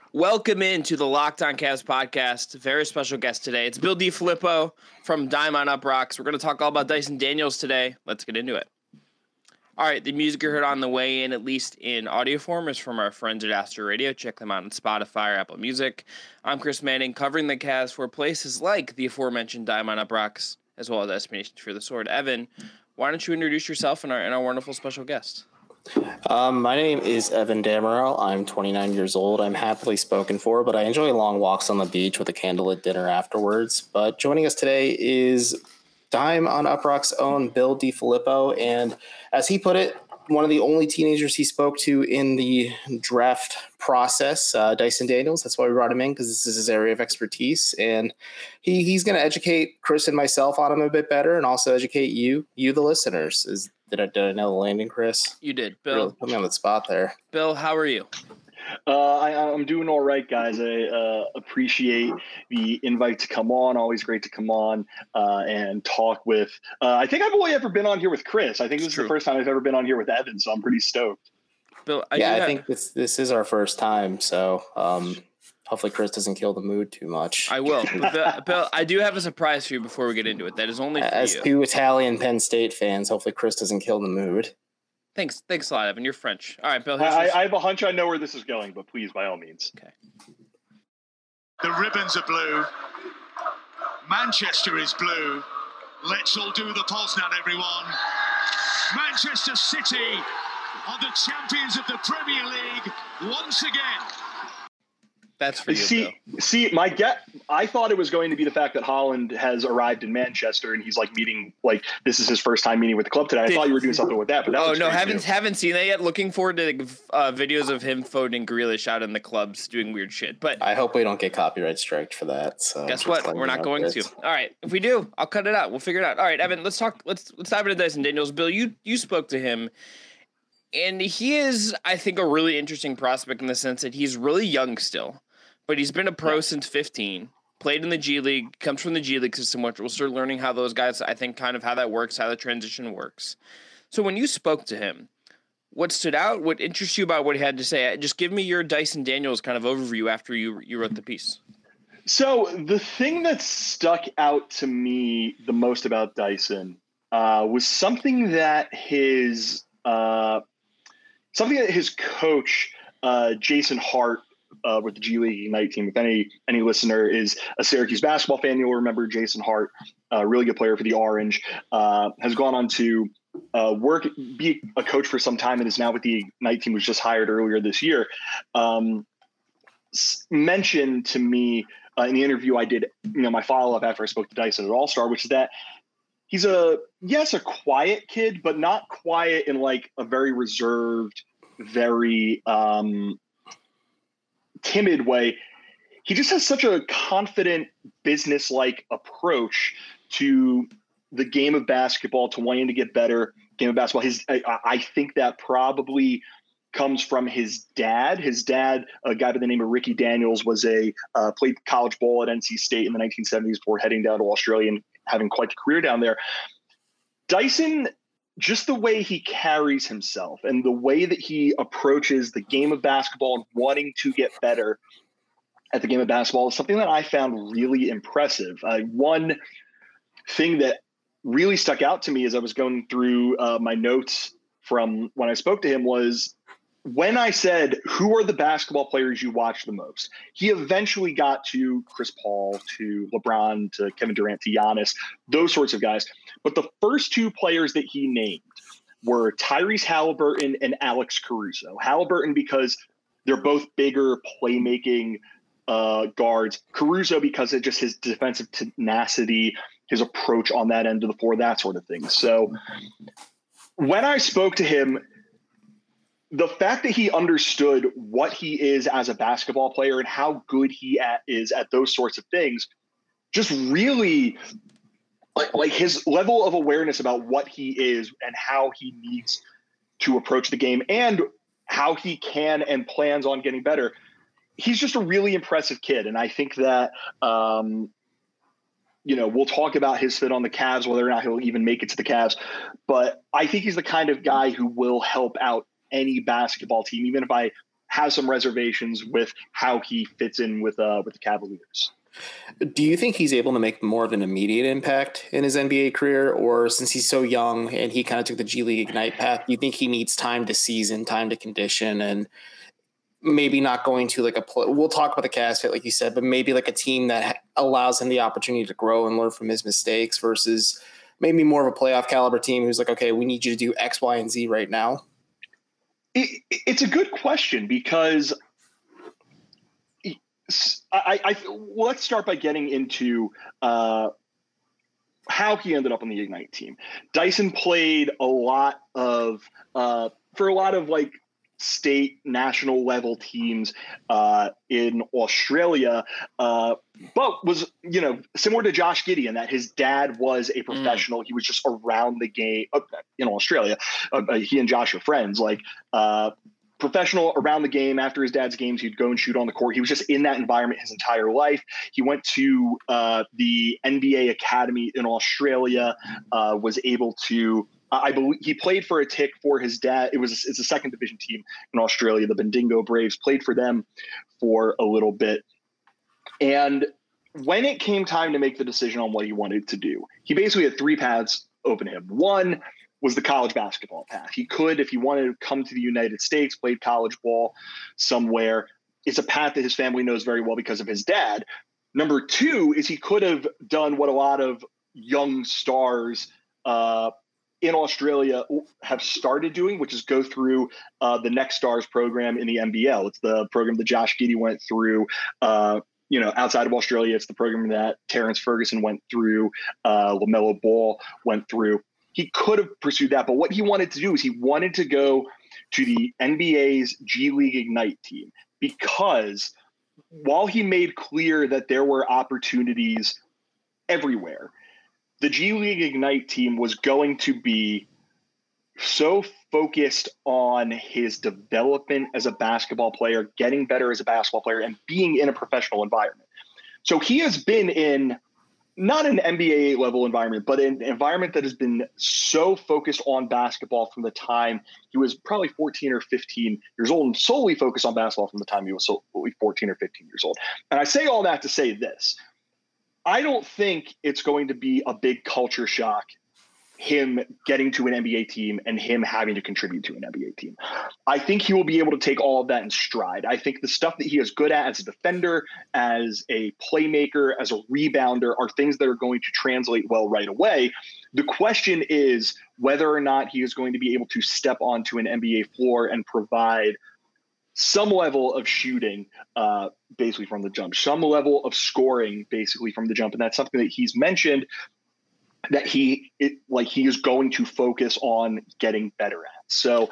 Welcome into the Locked On Cavs podcast. Very special guest today. It's Bill DiFilippo from Dime on Up Rocks. We're going to talk all about Dyson Daniels today. Let's get into it. All right, the music you heard on the way in, at least in audio form, is from our friends at Astro Radio. Check them out on Spotify or Apple Music. I'm Chris Manning, covering the Cavs for places like the aforementioned Dime on Up Rocks, as well as Destinations for the Sword. Evan, why don't you introduce yourself and our wonderful special guest? My name is Evan Damerel. I'm 29 years old. I'm happily spoken for, but I enjoy long walks on the beach with a candlelit dinner afterwards. But joining us today is Dime on Up Rock's own Bill DiFilippo, and as he put it, one of the only teenagers he spoke to in the draft process, Dyson Daniels. That's why we brought him in, because this is his area of expertise, and he's going to educate Chris and myself on him a bit better, and also educate you the listeners. Did I know the landing, Chris? You did, Bill. Really put me on the spot there. Bill, how are you? I'm doing all right, guys. I appreciate the invite to come on. Always great to come on and talk with. I think I've only ever been on here with Chris. I think this is the first time I've ever been on here with Evan, so I'm pretty stoked. Bill, I think this is our first time, so hopefully Chris doesn't kill the mood too much. I will. Bill, I do have a surprise for you before we get into it. That is only for as you. two Italian Penn State fans, hopefully Chris doesn't kill the mood. Thanks a lot, Evan. You're French. All right, Bill. I have a hunch I know where this is going, but please, by all means. Okay. The ribbons are blue. Manchester is blue. Let's all do the pulse now, everyone. Manchester City are the champions of the Premier League once again. That's for you, See, my get. I thought it was going to be the fact that Haaland has arrived in Manchester and he's this is his first time meeting with the club today. I thought you were doing something with that, but haven't seen that yet. Looking forward to videos of him phoning Grealish out in the clubs doing weird shit. But I hope we don't get copyright striked for that. So guess what? We're not going to. All right, if we do, I'll cut it out. We'll figure it out. All right, Evan, let's talk. Let's dive into Dyson Daniels. Bill, you spoke to him. And he is, I think, a really interesting prospect in the sense that he's really young still. But he's been a pro since 15, played in the G League, comes from the G League system, which we'll start learning how those guys, I think, kind of how that works, how the transition works. So when you spoke to him, what stood out, what interests you about what he had to say? Just give me your Dyson Daniels kind of overview after you wrote the piece. So the thing that stuck out to me the most about Dyson was something that his coach, Jason Hart, with the G League Ignite team. If any listener is a Syracuse basketball fan, you'll remember Jason Hart, a really good player for the Orange, has gone on to be a coach for some time and is now with the Ignite team, was just hired earlier this year. Mentioned to me in the interview I did, my follow-up after I spoke to Dyson at All-Star, which is that he's a quiet kid, but not quiet in like a very reserved, very timid way. He just has such a confident, business-like approach to the game of basketball, to wanting to get better game of basketball. I think that probably comes from his dad. His dad, a guy by the name of Ricky Daniels, was played college ball at NC State in the 1970s before heading down to Australia and having quite the career down there. Dyson, just the way he carries himself and the way that he approaches the game of basketball and wanting to get better at the game of basketball is something that I found really impressive. One thing that really stuck out to me as I was going through my notes from when I spoke to him was when I said, who are the basketball players you watch the most? He eventually got to Chris Paul, to LeBron, to Kevin Durant, to Giannis, those sorts of guys. But the first two players that he named were Tyrese Halliburton and Alex Caruso. Halliburton because they're both bigger playmaking guards. Caruso because of just his defensive tenacity, his approach on that end of the floor, that sort of thing. So when I spoke to him, the fact that he understood what he is as a basketball player and how good he is at those sorts of things, just really like his level of awareness about what he is and how he needs to approach the game and how he can and plans on getting better. He's just a really impressive kid. And I think that, we'll talk about his fit on the Cavs, whether or not he'll even make it to the Cavs. But I think he's the kind of guy who will help out any basketball team, even if I has some reservations with how he fits in with the Cavaliers. Do you think he's able to make more of an immediate impact in his NBA career, or since he's so young and he kind of took the G League Ignite path, do you think he needs time to season, time to condition, and maybe not going to like we'll talk about the Cavs fit, like you said, but maybe like a team that allows him the opportunity to grow and learn from his mistakes versus maybe more of a playoff caliber team who's like, okay, we need you to do X, Y, and Z right now? It's a good question because let's start by getting into how he ended up on the Ignite team. Dyson played a lot of for a lot of like state, national level teams in Australia, but was, similar to Josh Giddey in that his dad was a professional. He was just around the game in Australia. He and Josh are friends, professional around the game. After his dad's games, he'd go and shoot on the court. He was just in that environment his entire life. He went to the NBA Academy in Australia, was able to, I believe he played for a tick for his dad. It's a second division team in Australia, the Bendigo Braves, played for them for a little bit. And when it came time to make the decision on what he wanted to do, he basically had three paths open to him. One was the college basketball path. He could, if he wanted to come to the United States, played college ball somewhere. It's a path that his family knows very well because of his dad. Number two is he could have done what a lot of young stars in Australia have started doing, which is go through the Next Stars program in the NBL. It's the program that Josh Giddey went through. Outside of Australia, it's the program that Terrence Ferguson went through, LaMelo Ball went through. He could have pursued that, but what he wanted to do is he wanted to go to the NBA's G League Ignite team, because while he made clear that there were opportunities everywhere, the G League Ignite team was going to be so focused on his development as a basketball player, getting better as a basketball player, and being in a professional environment. So he has been in not an NBA level environment, but an environment that has been so focused on basketball from the time he was probably 14 or 15 years old, and solely focused on basketball from the time he was 14 or 15 years old. And I say all that to say this: I don't think it's going to be a big culture shock, him getting to an NBA team and him having to contribute to an NBA team. I think he will be able to take all of that in stride. I think the stuff that he is good at as a defender, as a playmaker, as a rebounder are things that are going to translate well right away. The question is whether or not he is going to be able to step onto an NBA floor and provide some level of shooting basically from the jump, some level of scoring basically from the jump. And that's something that he's mentioned that he is going to focus on getting better at. So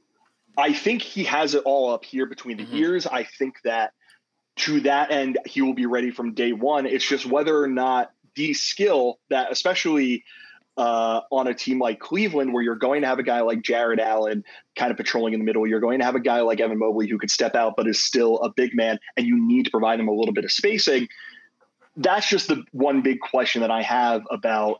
I think he has it all up here between the ears. I think that to that end, he will be ready from day one. It's just whether or not the skill that, especially on a team like Cleveland, where you're going to have a guy like Jared Allen kind of patrolling in the middle, you're going to have a guy like Evan Mobley who could step out but is still a big man, and you need to provide him a little bit of spacing. That's just the one big question that I have about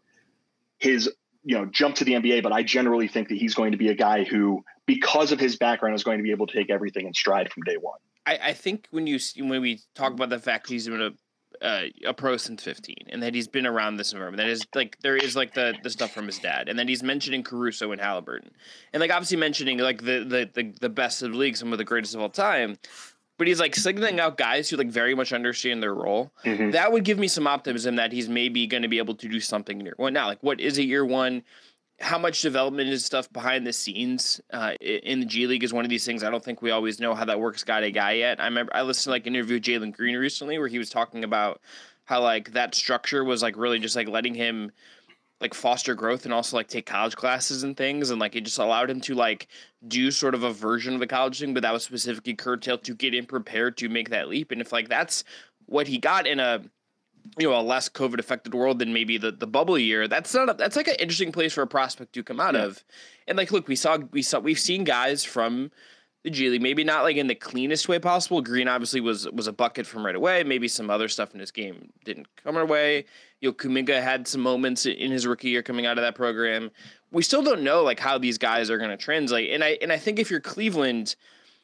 his jump to the NBA, but I generally think that he's going to be a guy who, because of his background, is going to be able to take everything in stride from day one. I think when we talk about the fact he's been a pro since 15, and that he's been around this environment, that is there is the stuff from his dad, and then he's mentioning Caruso and Halliburton, and obviously mentioning the best of the league, some of the greatest of all time. But he's signaling out guys who very much understand their role. Mm-hmm. That would give me some optimism that he's maybe going to be able to do something in year one. Now, what is it year one? How much development is stuff behind the scenes in the G League is one of these things. I don't think we always know how that works guy to guy yet. I remember I listened to an interview with Jalen Green recently where he was talking about how that structure was really just letting him foster growth and also take college classes and things, and it just allowed him to do sort of a version of the college thing, but that was specifically curtailed to get him prepared to make that leap. And if that's what he got in a less COVID affected world than maybe the bubble year, that's an interesting place for a prospect to come out of. And look, we've seen guys from the G League, maybe not in the cleanest way possible. Green obviously was a bucket from right away. Maybe some other stuff in his game didn't come our way. Kuminga had some moments in his rookie year coming out of that program. We still don't know how these guys are going to translate. And I think if you're Cleveland,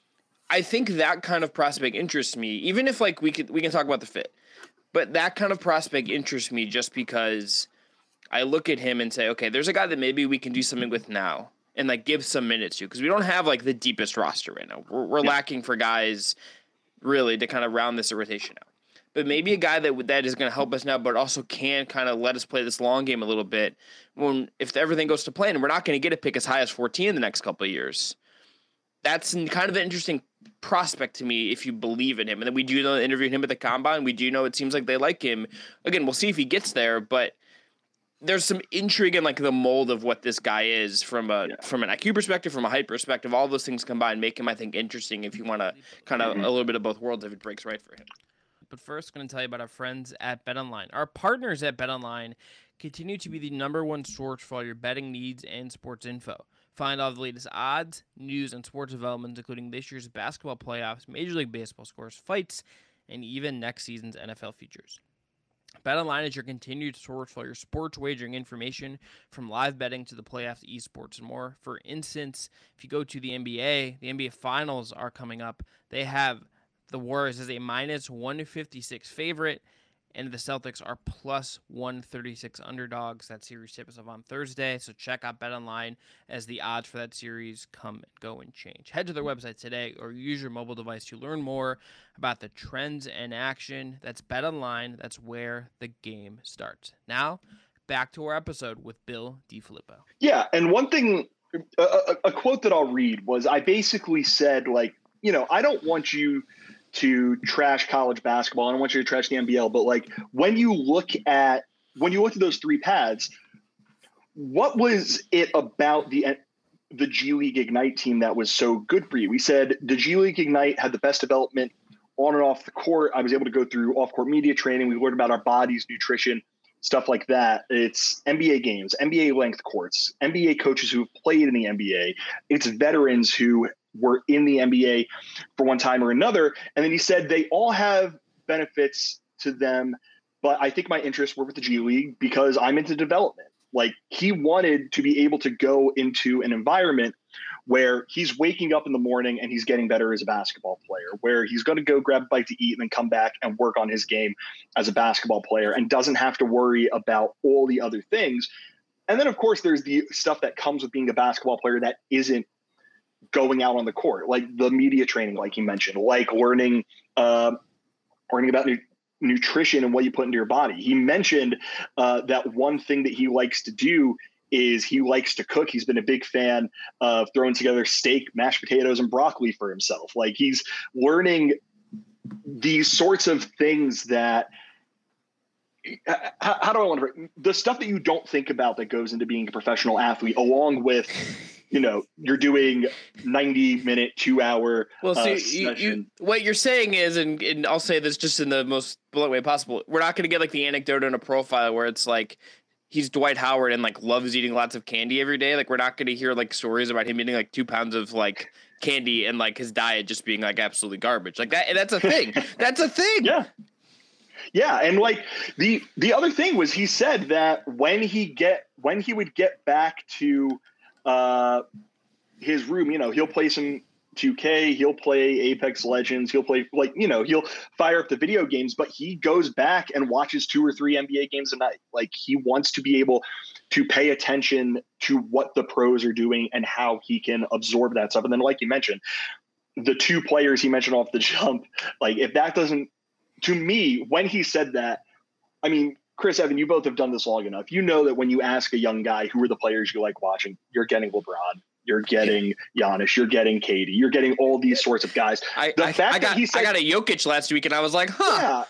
I think that kind of prospect interests me, even if like we can talk about the fit, but that kind of prospect interests me just because I look at him and say, okay, there's a guy that maybe we can do something with now and like give some minutes to, because we don't have like the deepest roster right now. We're lacking for guys really to kind of round this rotation out. But maybe a guy that is going to help us now, but also can kind of let us play this long game a little bit. If everything goes to plan, and we're not going to get a pick as high as 14 in the next couple of years. That's kind of an interesting prospect to me if you believe in him. And then we do know interviewing him at the combine. We do know it seems like they like him. Again, we'll see if he gets there, but there's some intrigue in like the mold of what this guy is from an IQ perspective, from a height perspective. All those things combined make him, I think, interesting if you want to kind of a little bit of both worlds if it breaks right for him. But first, I'm going to tell you about our friends at BetOnline. Our partners at BetOnline continue to be the #1 source for all your betting needs and sports info. Find all the latest odds, news, and sports developments, including this year's basketball playoffs, Major League Baseball scores, fights, and even next season's NFL features. BetOnline is your continued source for all your sports wagering information, from live betting to the playoffs, esports, and more. For instance, if you go to the NBA Finals are coming up. They have the Warriors as a -156 favorite, and the Celtics are +136 underdogs. That series tips off on Thursday, so check out BetOnline as the odds for that series come and go and change. Head to their website today or use your mobile device to learn more about the trends and action. That's BetOnline. That's where the game starts. Now, back to our episode with Bill DiFilippo. Yeah, and one thing, a quote that I'll read was, I basically said, like, I don't want you to trash college basketball. I don't want you to trash the NBL, but like when you looked at those three paths, what was it about the G League Ignite team that was so good for you? We said the G League Ignite had the best development on and off the court. I was able to go through off-court media training. We learned about our bodies, nutrition, stuff like that. It's NBA games, NBA length courts, NBA coaches who've played in the NBA. It's veterans who were in the NBA for one time or another. And then he said they all have benefits to them, but I think my interests were with the G League because I'm into development. Like, he wanted to be able to go into an environment where he's waking up in the morning and he's getting better as a basketball player, where he's going to go grab a bite to eat and then come back and work on his game as a basketball player and doesn't have to worry about all the other things. And then, of course, there's the stuff that comes with being a basketball player that isn't going out on the court, like the media training, like you mentioned, like learning about nutrition and what you put into your body. He mentioned that one thing that he likes to do is he likes to cook. He's been a big fan of throwing together steak, mashed potatoes, and broccoli for himself. Like, he's learning these sorts of things that, how do I want to, the stuff that you don't think about that goes into being a professional athlete, along with, you're doing 90-minute, 2-hour session. What you're saying is, and I'll say this just in the most blunt way possible, we're not going to get like the anecdote in a profile where it's like he's Dwight Howard and like loves eating lots of candy every day. Like, we're not going to hear like stories about him eating like 2 pounds of like candy and like his diet just being like absolutely garbage. Like that, and that's a thing. That's a thing. Yeah. Yeah, and like the other thing was, he said that when he would get back to his room, he'll play some 2K, he'll play Apex Legends, he'll play he'll fire up the video games, but he goes back and watches 2 or 3 NBA games a night. Like, he wants to be able to pay attention to what the pros are doing and how he can absorb that stuff. And then, like you mentioned, the 2 players he mentioned off the jump, like, if that doesn't, to me, when he said that, I mean, Chris, Evan, you both have done this long enough. You know that when you ask a young guy who are the players you like watching, you're getting LeBron, you're getting Giannis, you're getting KD, you're getting all these sorts of guys. I got a Jokic last week, and I was like, The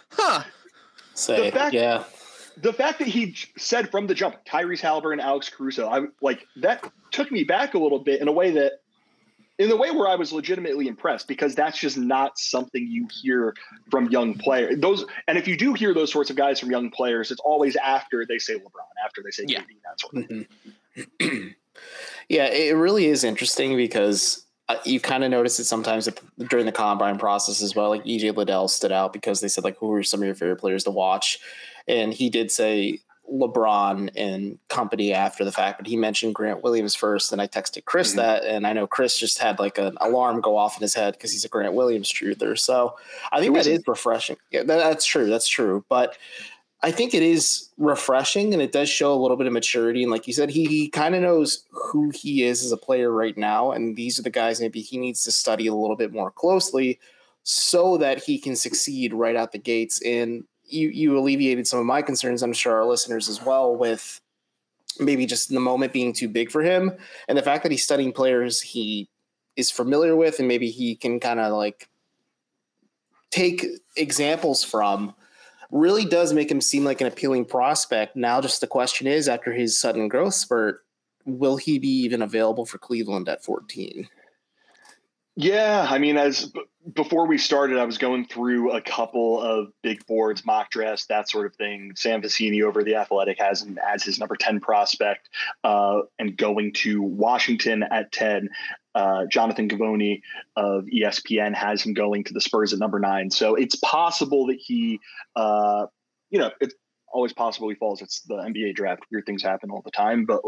fact that he said from the jump, Tyrese Halliburton, Alex Caruso, that took me back a little bit in a way where I was legitimately impressed, because that's just not something you hear from young players. And if you do hear those sorts of guys from young players, it's always after they say LeBron, after they say KD, that sort of thing. Yeah, it really is interesting because you kind of notice it sometimes during the combine process as well. Like, EJ Liddell stood out because they said, like, who are some of your favorite players to watch? And he did say LeBron and company after the fact, but he mentioned Grant Williams first, and I texted Chris that, and I know Chris just had like an alarm go off in his head because he's a Grant Williams truther. So I think that is refreshing. Yeah, that's true. That's true. But I think it is refreshing, and it does show a little bit of maturity. And like you said, he kind of knows who he is as a player right now, and these are the guys maybe he needs to study a little bit more closely so that he can succeed right out the gates. And you alleviated some of my concerns, I'm sure our listeners as well, with maybe just the moment being too big for him, and the fact that he's studying players he is familiar with, and maybe he can kind of like take examples from, really does make him seem like an appealing prospect. Now, just the question is, after his sudden growth spurt, will he be even available for Cleveland at 14? Yeah, I mean, before we started, I was going through a couple of big boards, mock drafts, that sort of thing. Sam Vecini over The Athletic has him as his number 10 prospect, and going to Washington at 10. Jonathan Givony of ESPN has him going to the Spurs at number 9. So it's possible that he, it's always possible he falls. It's the NBA draft. Weird things happen all the time. But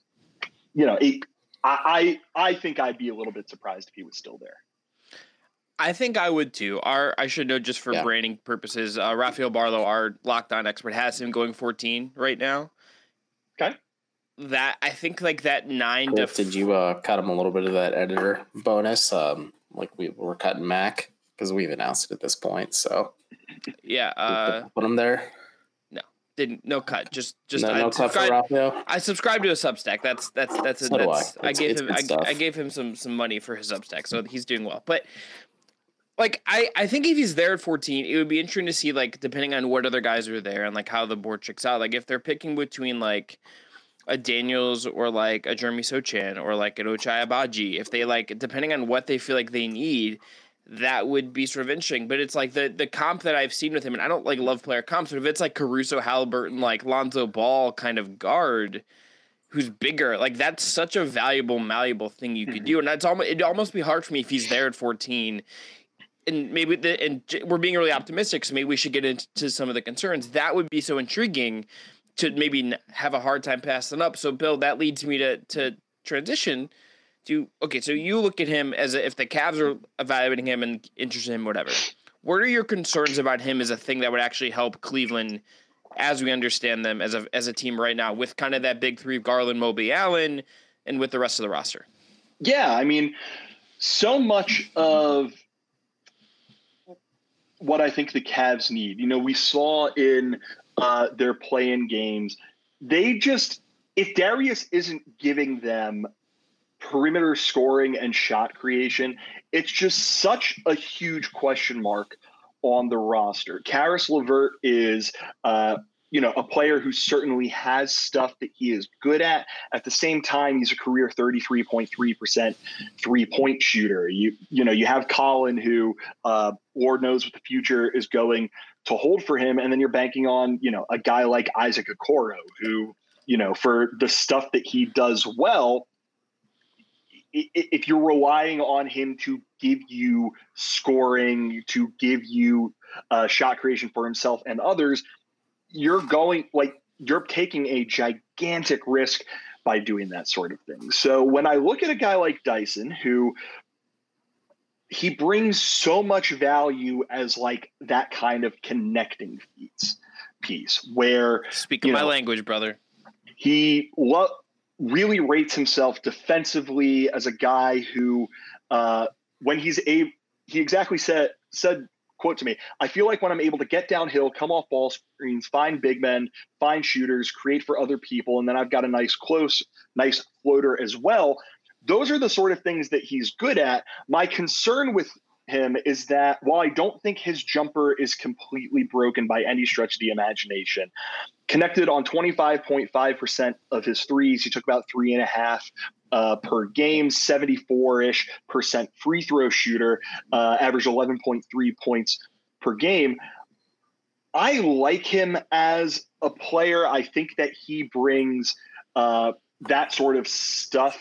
I think I'd be a little bit surprised if he was still there. I think I would too. I should know, just for branding purposes, Rafael Barlow, our lockdown expert, has him going 14 right now. Okay. That I think like that 9 Cliff, to. Did you cut him a little bit of that editor bonus? Like we're cutting Mac because we've announced it at this point. So yeah, put him there. No cut. Just no cut for Rafael. I subscribe to a Substack. I gave him some money for his Substack, so he's doing well. But like I think if he's there at 14, it would be interesting to see, like, depending on what other guys are there and like how the board checks out. Like if they're picking between like a Daniels or like a Jeremy Sochan or like an Ochai Agbaji, if they like, depending on what they feel like they need, that would be sort of interesting. But it's like the comp that I've seen with him, and I don't like love player comps, but if it's like Caruso, Halliburton, like Lonzo Ball kind of guard who's bigger, like that's such a malleable thing you could do. And it'd almost be hard for me if he's there at 14. And maybe and we're being really optimistic, so maybe we should get into some of the concerns. That would be so intriguing to maybe have a hard time passing up. So Bill, that leads me to transition to, okay, so you look at him as if the Cavs are evaluating him and interested in him, whatever. What are your concerns about him as a thing that would actually help Cleveland as we understand them as a team right now, with kind of that big three of Garland, Mobley, Allen, and with the rest of the roster? Yeah, I mean, so much of what I think the Cavs need, we saw in their play-in games, if Darius isn't giving them perimeter scoring and shot creation, it's just such a huge question mark on the roster. Caris LeVert is, a player who certainly has stuff that he is good at. At the same time, he's a career 33.3% 3-point shooter. You have Colin, who Lord knows what the future is going to hold for him, and then you're banking on a guy like Isaac Okoro, who for the stuff that he does well, if you're relying on him to give you scoring, to give you shot creation for himself and others, you're taking a gigantic risk by doing that sort of thing. So when I look at a guy like Dyson, who he brings so much value as like that kind of connecting piece where, speaking my language, brother, he really rates himself defensively as a guy who, when he exactly said, quote to me, "I feel like when I'm able to get downhill, come off ball screens, find big men, find shooters, create for other people, and then I've got a nice floater as well." Those are the sort of things that he's good at. My concern with him is that while I don't think his jumper is completely broken by any stretch of the imagination, connected on 25.5% of his threes, he took about 3.5 per game, 74-ish% free throw shooter, averaged 11.3 points per game. I like him as a player. I think that he brings that sort of stuff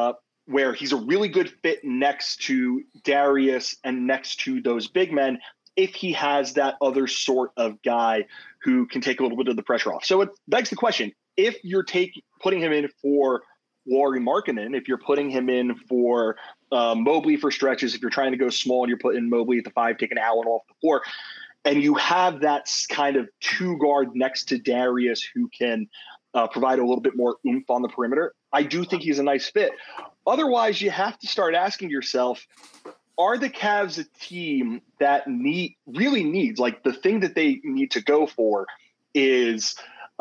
where he's a really good fit next to Darius and next to those big men. if he has that other sort of guy who can take a little bit of the pressure off. So it begs the question, if you're putting him in for Lauri Markkanen, if you're putting him in for Mobley for stretches, if you're trying to go small and you're putting Mobley at the 5, taking Allen off the 4, and you have that kind of 2 guard next to Darius who can provide a little bit more oomph on the perimeter, I do think he's a nice fit. Otherwise, you have to start asking yourself, are the Cavs a team that really needs, like the thing that they need to go for is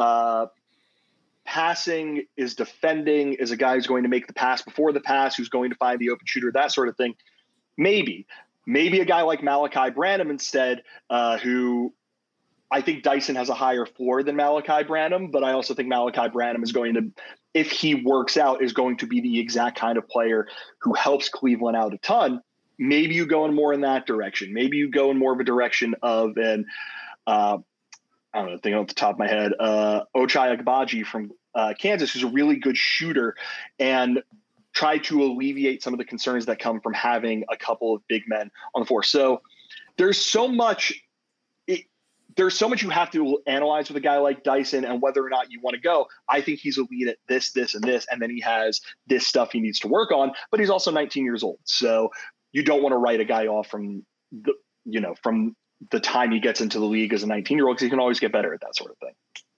passing, is defending, is a guy who's going to make the pass before the pass, who's going to find the open shooter, that sort of thing. Maybe a guy like Malachi Branham instead, who I think Dyson has a higher floor than Malachi Branham, but I also think Malachi Branham is going to, if he works out, is going to be the exact kind of player who helps Cleveland out a ton. Maybe you go in more in that direction. Maybe you go in more of a direction of an, I don't know, thinking off the top of my head, Ochai Agbaji from Kansas, who's a really good shooter, and try to alleviate some of the concerns that come from having a couple of big men on the floor. So there's so much you have to analyze with a guy like Dyson and whether or not you want to go. I think he's elite at this, and this, and then he has this stuff he needs to work on, but he's also 19 years old. So you don't want to write a guy off from the time he gets into the league as a 19-year-old, because he can always get better at that sort of thing.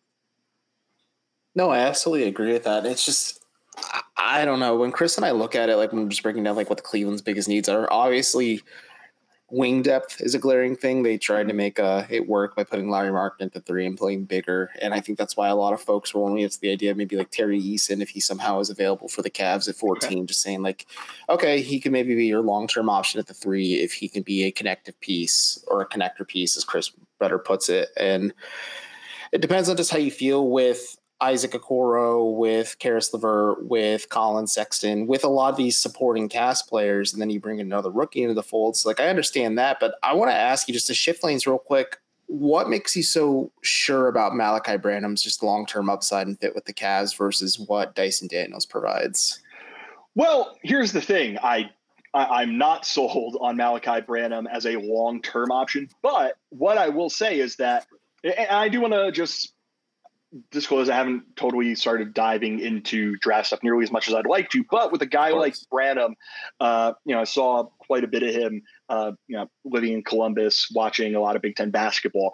No, I absolutely agree with that. It's just, I don't know. When Chris and I look at it, like when we're just breaking down like what the Cleveland's biggest needs are, obviously wing depth is a glaring thing. They tried to make it work by putting Lauri Markkanen at 3 and playing bigger. And I think that's why a lot of folks were only, it's the idea of maybe like Terry Eason, if he somehow is available for the Cavs at 14, just saying like, okay, he can maybe be your long-term option at the 3 if he can be a connective piece or a connector piece, as Chris better puts it. And it depends on just how you feel with Isaac Okoro, with Karis LeVert, with Colin Sexton, with a lot of these supporting cast players, and then you bring another rookie into the fold. So, like, I understand that, but I want to ask you just to shift lanes real quick. What makes you so sure about Malachi Branham's just long-term upside and fit with the Cavs versus what Dyson Daniels provides? Well, here's the thing. I'm not sold on Malachi Branham as a long-term option, but what I will say is that, and I do want to just disclose, I haven't totally started diving into draft stuff nearly as much as I'd like to, but with a guy like Branham, I saw quite a bit of him, living in Columbus, watching a lot of Big Ten basketball.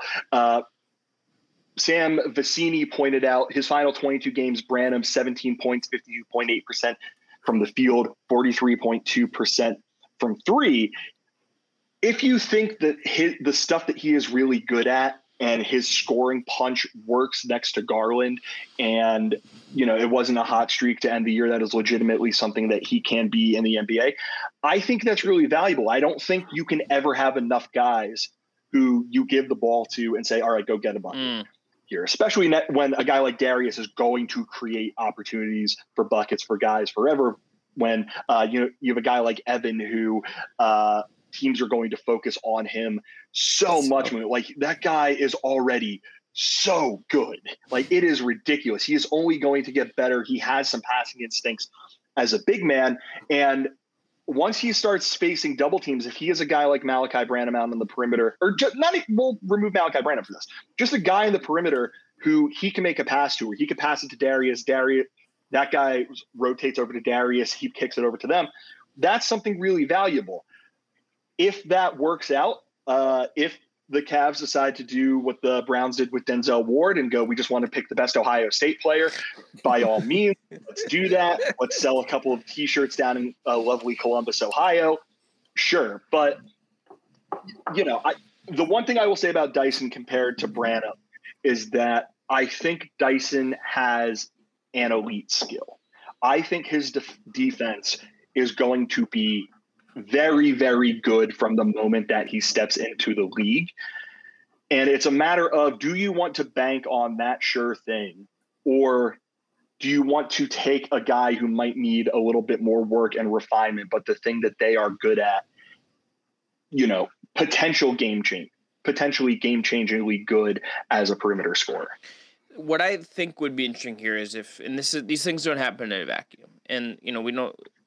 Sam Vecini pointed out his final 22 games, Branham, 17 points, 52.8% from the field, 43.2% from 3. If you think that the stuff that he is really good at and his scoring punch works next to Garland, and, it wasn't a hot streak to end the year, that is legitimately something that he can be in the NBA, I think that's really valuable. I don't think you can ever have enough guys who you give the ball to and say, all right, go get a bucket here, especially when a guy like Darius is going to create opportunities for buckets for guys forever. When you have a guy like Evan who teams are going to focus on him so much. Like, that guy is already so good. Like, it is ridiculous. He is only going to get better. He has some passing instincts as a big man. And once he starts facing double teams, if he is a guy like Malachi Branham out on the perimeter, or we'll remove Malachi Branham for this, just a guy in the perimeter who he can make a pass to, or he could pass it to Darius, that guy rotates over to Darius, he kicks it over to them. That's something really valuable. If that works out, if the Cavs decide to do what the Browns did with Denzel Ward and go, we just want to pick the best Ohio State player, by all means, let's do that. Let's sell a couple of T-shirts down in lovely Columbus, Ohio. Sure. But, the one thing I will say about Dyson compared to Branham is that I think Dyson has an elite skill. I think his defense is going to be very, very good from the moment that he steps into the league. And it's a matter of, do you want to bank on that sure thing, or do you want to take a guy who might need a little bit more work and refinement, but the thing that they are good at, potentially game-changingly good as a perimeter scorer? What I think would be interesting here is these things don't happen in a vacuum. And, we know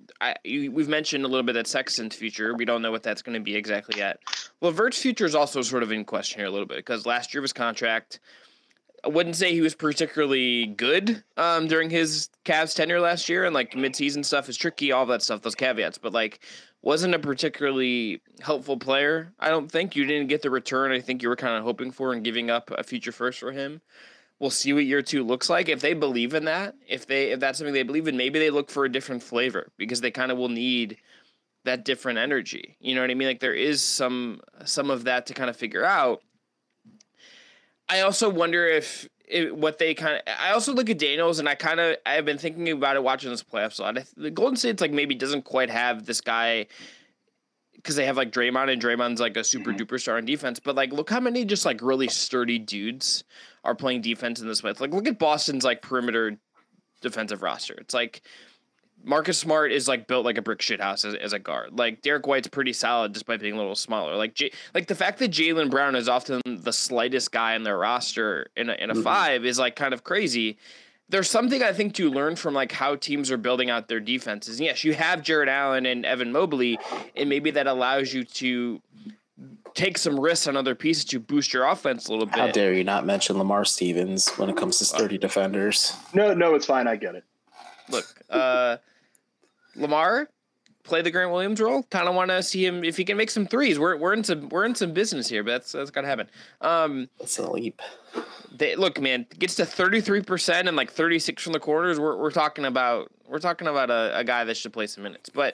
we've mentioned a little bit that Sexton's future. We don't know what that's going to be exactly yet. LeVert's future is also sort of in question here a little bit because last year of his contract, I wouldn't say he was particularly good during his Cavs tenure last year, and like midseason stuff is tricky, all that stuff, those caveats, but like wasn't a particularly helpful player. I don't think you didn't get the return I think you were kind of hoping for and giving up a future first for him. We'll see what year 2 looks like. If they believe in that, if that's something they believe in, maybe they look for a different flavor because they kind of will need that different energy. You know what I mean? Like there is some of that to kind of figure out. I also wonder if what they kind of. I also look at Daniels, and I've been thinking about it watching this playoffs a lot. The Golden State's like maybe doesn't quite have this guy because they have like Draymond, and Draymond's like a super duper star in defense. But like, look how many just like really sturdy dudes are playing defense in this way. Like, look at Boston's like perimeter defensive roster. It's like Marcus Smart is like built like a brick shit house as a guard. Like Derek White's pretty solid despite being a little smaller. Like the fact that Jaylen Brown is often the slightest guy in their roster in a 5 is like kind of crazy. There's something I think to learn from like how teams are building out their defenses. And yes, you have Jared Allen and Evan Mobley, and maybe that allows you to take some risks on other pieces to boost your offense a little bit. How dare you not mention Lamar Stevens when it comes to sturdy defenders? No, it's fine. I get it. Look, Lamar, play the Grant Williams role. Kind of want to see him if he can make some threes. We're in some business here, but that's gotta happen. That's a leap. Look, man, gets to 33% and like 36 from the corners. We're talking about a guy that should play some minutes. But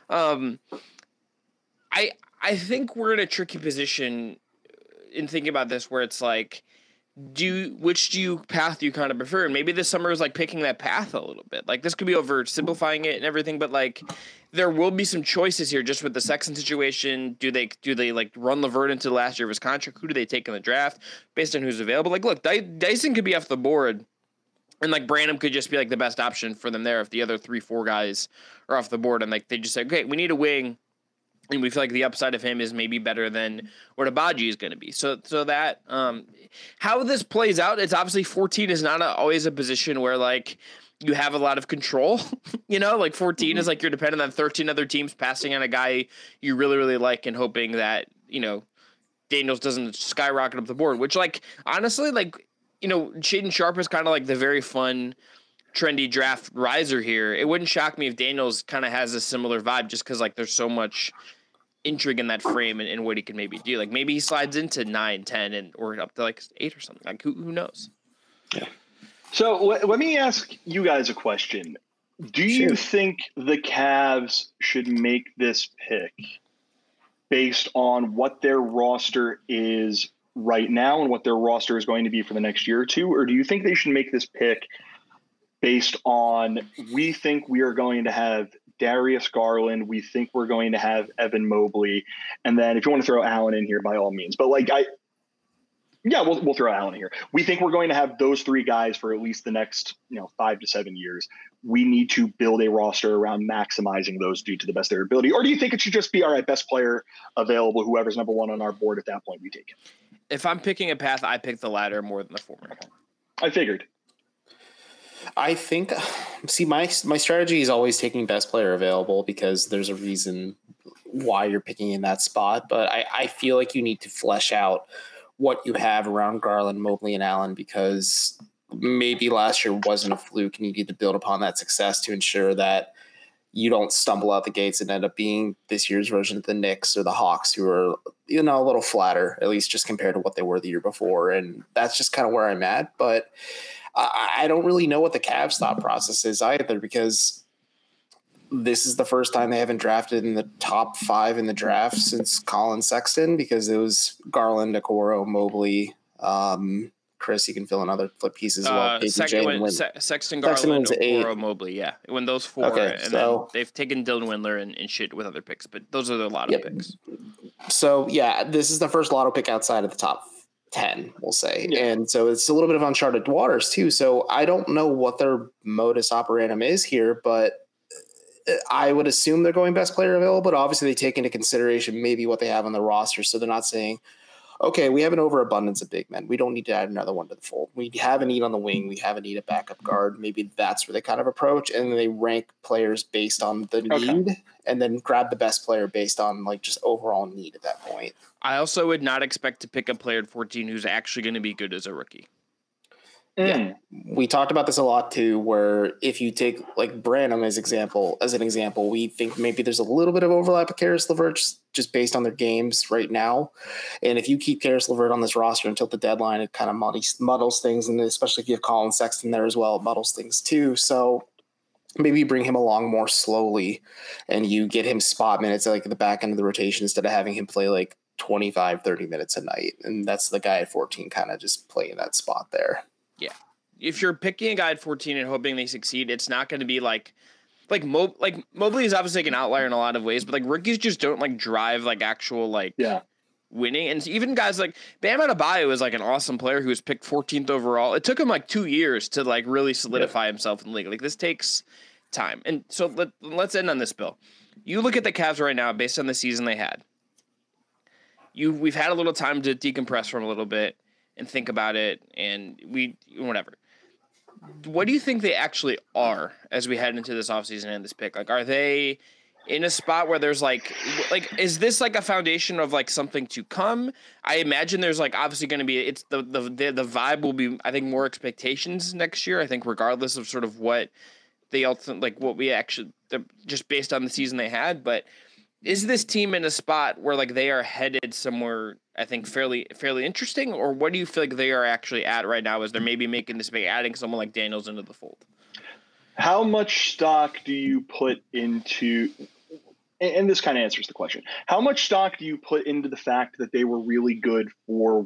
I think we're in a tricky position in thinking about this, where it's like, which path do you kind of prefer? And maybe this summer is like picking that path a little bit. Like this could be oversimplifying it and everything, but like there will be some choices here just with the Sexton situation. Do they like run LeVert into the last year of his contract? Who do they take in the draft based on who's available? Like, look, Dyson could be off the board, and like Branham could just be like the best option for them there if the other 3-4 guys are off the board, and like they just say, okay, we need a wing. And we feel like the upside of him is maybe better than what Abaji is going to be. So that how this plays out, it's obviously 14 is not always a position where like you have a lot of control. You know, like 14 is like you're dependent on 13 other teams passing on a guy you really, really like and hoping that, you know, Daniels doesn't skyrocket up the board, which like honestly, like, you know, Shaedon Sharpe is kind of like the very fun, trendy draft riser here. It wouldn't shock me if Daniels kind of has a similar vibe just because like there's so much intrigue in that frame and what he can maybe do. Like maybe he slides into 9, 10 or up to like 8 or something. Like who knows? Yeah. So let me ask you guys a question. Do you think the Cavs should make this pick based on what their roster is right now and what their roster is going to be for the next year or two? Or do you think they should make this pick based on, we think we are going to have Darius Garland, we think we're going to have Evan Mobley, and then if you want to throw Allen in here, by all means. But like we'll throw Allen in here. We think we're going to have those 3 guys for at least the next 5 to 7 years. We need to build a roster around maximizing those due to the best of their ability. Or do you think it should just be all right, best player available, whoever's number 1 on our board at that point, we take him? If I'm picking a path, I pick the latter more than the former. I figured. I think, my strategy is always taking best player available because there's a reason why you're picking in that spot. But I feel like you need to flesh out what you have around Garland, Mobley, and Allen, because maybe last year wasn't a fluke and you need to build upon that success to ensure that you don't stumble out the gates and end up being this year's version of the Knicks or the Hawks, who are, a little flatter, at least just compared to what they were the year before. And that's just kind of where I'm at. But I don't really know what the Cavs thought process is either, because this is the first time they haven't drafted in the top 5 in the draft since Colin Sexton, because it was Garland, Okoro, Mobley, Chris, you can fill in other flip pieces as well. Sexton, Garland, Okoro, Mobley, yeah. When those 4, okay, and then they've taken Dylan Windler and shit with other picks, but those are the lotto picks. So, yeah, this is the first lotto pick outside of the top 10, we'll say. Yeah. And so it's a little bit of uncharted waters too. So I don't know what their modus operandum is here, but I would assume they're going best player available, but obviously they take into consideration maybe what they have on the roster. So they're not saying, okay, we have an overabundance of big men. We don't need to add another one to the fold. We have a need on the wing. We have a need a backup guard. Maybe that's where they kind of approach, and then they rank players based on the need, and then grab the best player based on like just overall need at that point. I also would not expect to pick a player at 14 who's actually going to be good as a rookie. Yeah, we talked about this a lot too, where if you take like Branham as an example, we think maybe there's a little bit of overlap with Karis LeVert just based on their games right now. And if you keep Karis LeVert on this roster until the deadline, it kind of muddles things. And especially if you have Colin Sexton there as well, it muddles things too. So maybe you bring him along more slowly and you get him spot minutes at like the back end of the rotation instead of having him play like 25, 30 minutes a night. And that's the guy at 14 kind of just playing that spot there. Yeah. If you're picking a guy at 14 and hoping they succeed, it's not going to be like Mobley is obviously like an outlier in a lot of ways, but like rookies just don't like drive like actual winning. And even guys like Bam Adebayo is like an awesome player who was picked 14th overall. It took him like 2 years to like really solidify himself in the league. Like this takes time. And so let's end on this, Bill. You look at the Cavs right now based on the season they had. We've had a little time to decompress from a little bit and think about it, and whatever. What do you think they actually are as we head into this offseason and this pick? Like, are they in a spot where there's like, is this like a foundation of like something to come? I imagine there's like obviously going to be, it's the vibe will be, I think, more expectations next year. I think regardless of sort of what they ultimately, like what we actually, just based on the season they had, but is this team in a spot where like they are headed somewhere, I think, fairly interesting, or what do you feel like they are actually at right now as they're maybe making this big, adding someone like Daniels into the fold? How much stock do you put into, and this kind of answers the question, how much stock do you put into the fact that they were really good for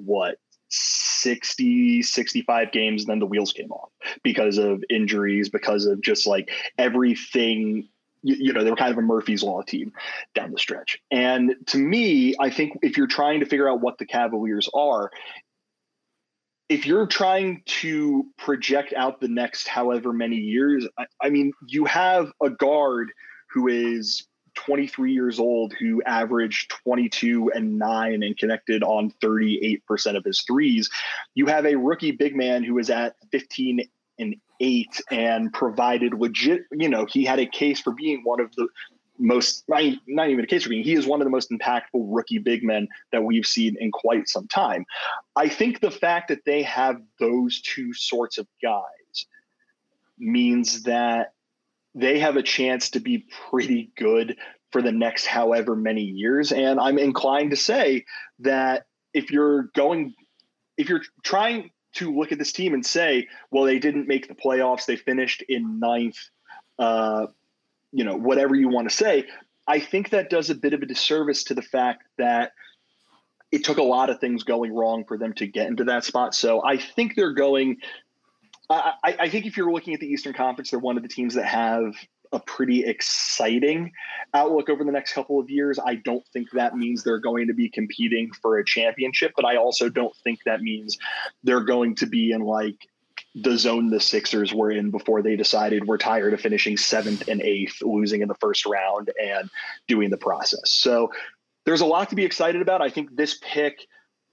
60, 65 games, and then the wheels came off because of injuries, because of just like everything. They were kind of a Murphy's Law team down the stretch. And to me, I think if you're trying to figure out what the Cavaliers are, if you're trying to project out the next however many years, I mean, you have a guard who is 23 years old who averaged 22 and 9 and connected on 38% of his threes. You have a rookie big man who is at 15 and 8 and provided legit, he had a case for being one of the most, not even a case for being, he is one of the most impactful rookie big men that we've seen in quite some time. I think the fact that they have those two sorts of guys means that they have a chance to be pretty good for the next however many years. And I'm inclined to say that if you're trying to look at this team and say, well, they didn't make the playoffs, they finished in 9th, whatever you want to say, I think that does a bit of a disservice to the fact that it took a lot of things going wrong for them to get into that spot. So I think they're going – I think if you're looking at the Eastern Conference, they're one of the teams that have a pretty exciting outlook over the next couple of years. I don't think that means they're going to be competing for a championship, but I also don't think that means they're going to be in like the zone the Sixers were in before they decided we're tired of finishing 7th and 8th, losing in the first round and doing the process. So there's a lot to be excited about. I think this pick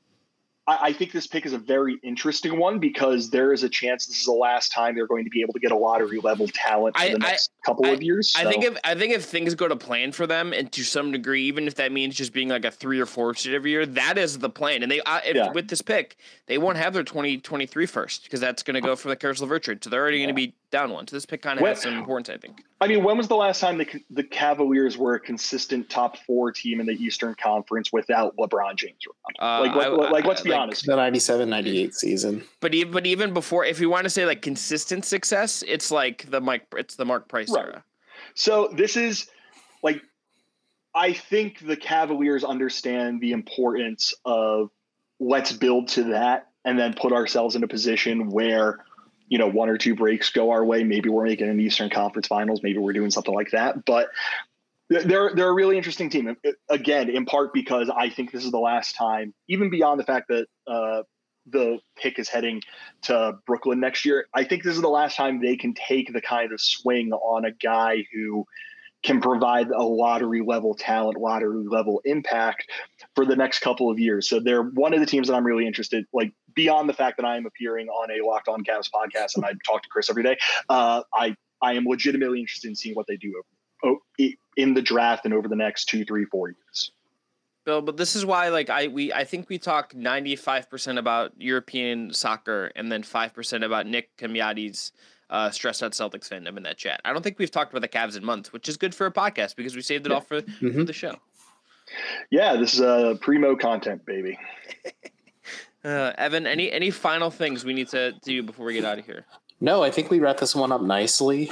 is a very interesting one because there is a chance this is the last time they're going to be able to get a lottery level talent for the next couple of years. So. I think if things go to plan for them, and to some degree, even if that means just being like a 3 or 4 seed every year, that is the plan. And with this pick, they won't have their 2023 first because that's going to go for the Karis LeVert trade. So they're already going to be down one. So this pick kind of has some importance, I think. I mean, when was the last time the Cavaliers were a consistent top 4 team in the Eastern Conference without LeBron James around? Let's be honest. The 97-98 season. But even before, if you want to say like consistent success, it's like the Mark Price era. So this is like, I think the Cavaliers understand the importance of let's build to that and then put ourselves in a position where, 1 or 2 breaks go our way. Maybe we're making an Eastern Conference Finals. Maybe we're doing something like that. But they're a really interesting team. Again, in part because I think this is the last time, even beyond the fact that the pick is heading to Brooklyn next year, I think this is the last time they can take the kind of swing on a guy who can provide a lottery level talent, lottery level impact for the next couple of years. So they're one of the teams that I'm really interested, like beyond the fact that I am appearing on a Locked On Cavs podcast and I talk to Chris every day. I am legitimately interested in seeing what they do in the draft and over the next 2, 3, 4 years. Bill, but this is why, like, I think we talk 95% about European soccer and then 5% about Nick Cambiati's stressed out Celtics fandom in that chat. I don't think we've talked about the Cavs in months, which is good for a podcast because we saved it all for the show. Yeah, this is primo content, baby. Evan, any final things we need to do before we get out of here? No, I think we wrapped this one up nicely.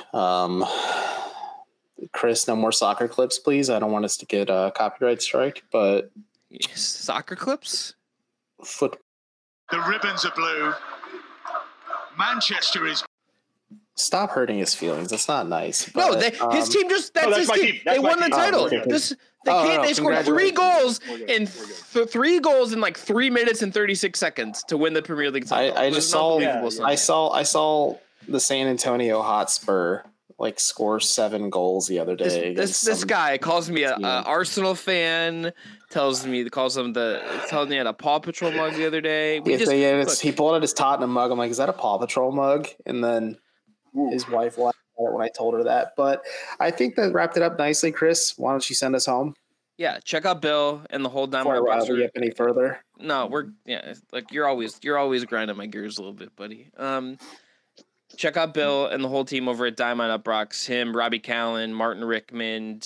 Chris, no more soccer clips, please. I don't want us to get a copyright strike, but yes, soccer clips? Foot. The ribbons are blue. Manchester is. Stop hurting his feelings. That's not nice. No, but, his team just—that's his team. They won the title. They scored 3 goals in 3 goals in like 3 minutes and 36 seconds to win the Premier League title. I just saw. I saw the San Antonio Hotspur like score 7 goals the other day. This guy calls me a Arsenal fan. Tells me he had a Paw Patrol mug the other day. He pulled out his Tottenham mug. I'm like, is that a Paw Patrol mug? And then his wife laughed at it when I told her that. But I think that wrapped it up nicely, Chris. Why don't you send us home? Yeah, check out Bill and the whole Dynamite Before roster. we get any further? No, like you're always grinding my gears a little bit, buddy. Check out Bill and the whole team over at Diamond Uprocks. Him, Robbie Callan, Martin Rickman,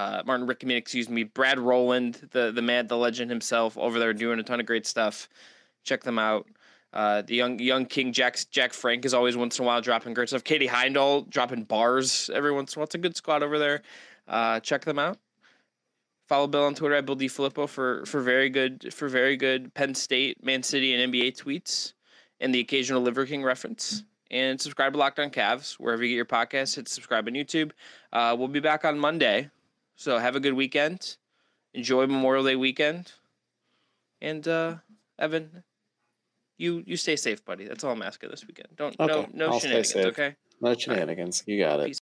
Brad Rowland, the man, the legend himself, over there doing a ton of great stuff. Check them out. The young King Jack Frank is always once in a while dropping great stuff. Katie Heindel dropping bars every once in a while. It's a good squad over there. Check them out. Follow Bill on Twitter at Bill D. Filippo for very good Penn State, Man City, and NBA tweets and the occasional Liver King reference. And subscribe to Locked On Cavs wherever you get your podcasts. Hit subscribe on YouTube. We'll be back on Monday, so have a good weekend. Enjoy Memorial Day weekend. And Evan, you stay safe, buddy. That's all I'm asking this weekend. No shenanigans, okay? No shenanigans. You got it. Peace.